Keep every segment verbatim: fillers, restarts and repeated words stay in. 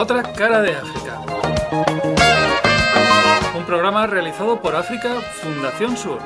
otra cara de África. Un programa realizado por África Fundación Sur.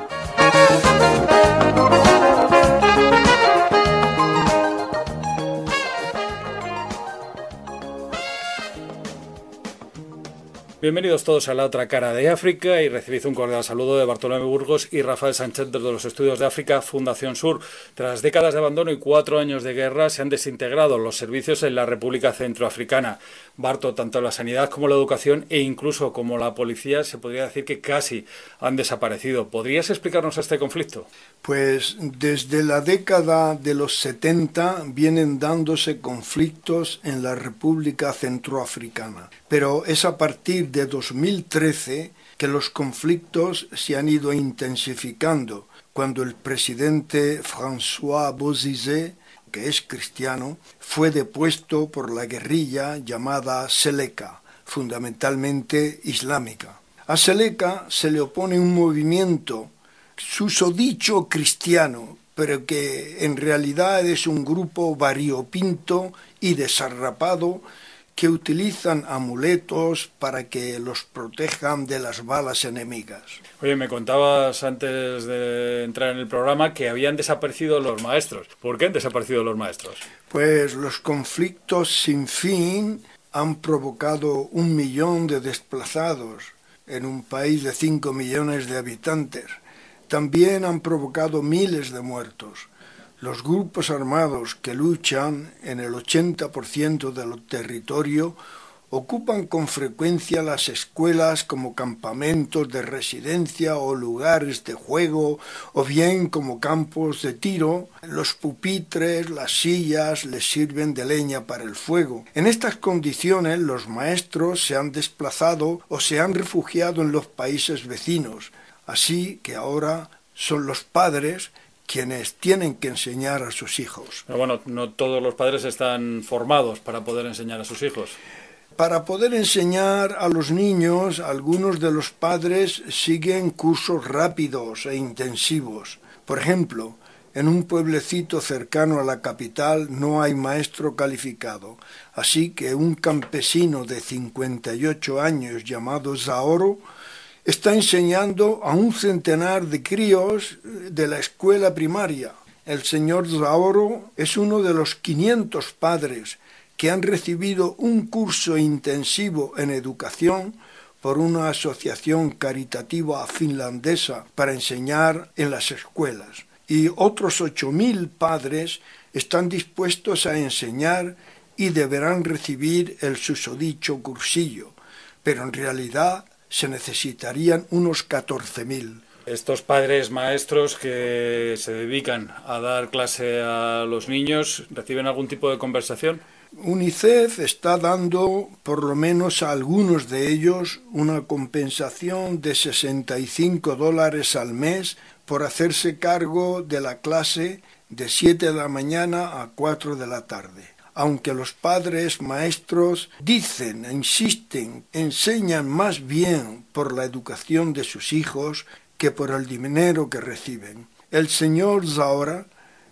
Bienvenidos todos a La Otra Cara de África y recibid un cordial saludo de Bartolomé Burgos y Rafael Sánchez desde los estudios de África Fundación Sur. Tras décadas de abandono y cuatro años de guerra se han desintegrado los servicios en la República Centroafricana. Barto, tanto la sanidad como la educación e incluso como la policía se podría decir que casi han desaparecido. ¿Podrías explicarnos este conflicto? Pues desde la década de los setenta vienen dándose conflictos en la República Centroafricana, pero es a partir de dos mil trece que los conflictos se han ido intensificando, cuando el presidente François Bozizé, que es cristiano, fue depuesto por la guerrilla llamada Seleka, fundamentalmente islámica. A Seleka se le opone un movimiento susodicho cristiano, pero que en realidad es un grupo variopinto y desarrapado que utilizan amuletos para que los protejan de las balas enemigas. Oye, me contabas antes de entrar en el programa que habían desaparecido los maestros. ¿Por qué han desaparecido los maestros? Pues los conflictos sin fin han provocado un millón de desplazados en un país de cinco millones de habitantes. También han provocado miles de muertos. Los grupos armados que luchan en el ochenta por ciento del territorio ocupan con frecuencia las escuelas como campamentos de residencia o lugares de juego, o bien como campos de tiro. Los pupitres, las sillas les sirven de leña para el fuego. En estas condiciones los maestros se han desplazado o se han refugiado en los países vecinos, así que ahora son los padres quienes tienen que enseñar a sus hijos. Pero bueno, no todos los padres están formados para poder enseñar a sus hijos. Para poder enseñar a los niños, algunos de los padres siguen cursos rápidos e intensivos. Por ejemplo, en un pueblecito cercano a la capital no hay maestro calificado, así que un campesino de cincuenta y ocho años llamado Zaoro está enseñando a un centenar de críos de la escuela primaria. El señor Zaoro es uno de los quinientos padres que han recibido un curso intensivo en educación por una asociación caritativa finlandesa para enseñar en las escuelas. Y otros ocho mil padres están dispuestos a enseñar y deberán recibir el susodicho cursillo, pero en realidad se necesitarían unos catorce mil. Estos padres maestros que se dedican a dar clase a los niños, ¿reciben algún tipo de compensación? UNICEF está dando, por lo menos a algunos de ellos, una compensación de sesenta y cinco dólares al mes por hacerse cargo de la clase de siete de la mañana a cuatro de la tarde. Aunque los padres maestros dicen, insisten, enseñan más bien por la educación de sus hijos que por el dinero que reciben. El señor Zaora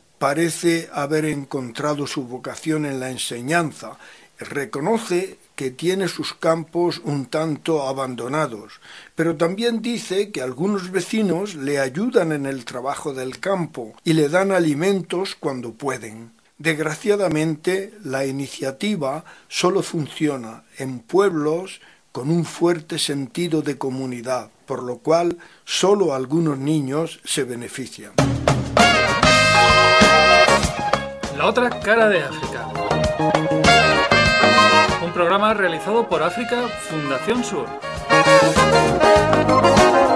parece haber encontrado su vocación en la enseñanza. Reconoce que tiene sus campos un tanto abandonados, pero también dice que algunos vecinos le ayudan en el trabajo del campo y le dan alimentos cuando pueden. Desgraciadamente, la iniciativa solo funciona en pueblos con un fuerte sentido de comunidad, por lo cual solo algunos niños se benefician. La otra cara de África. Un programa realizado por África Fundación Sur.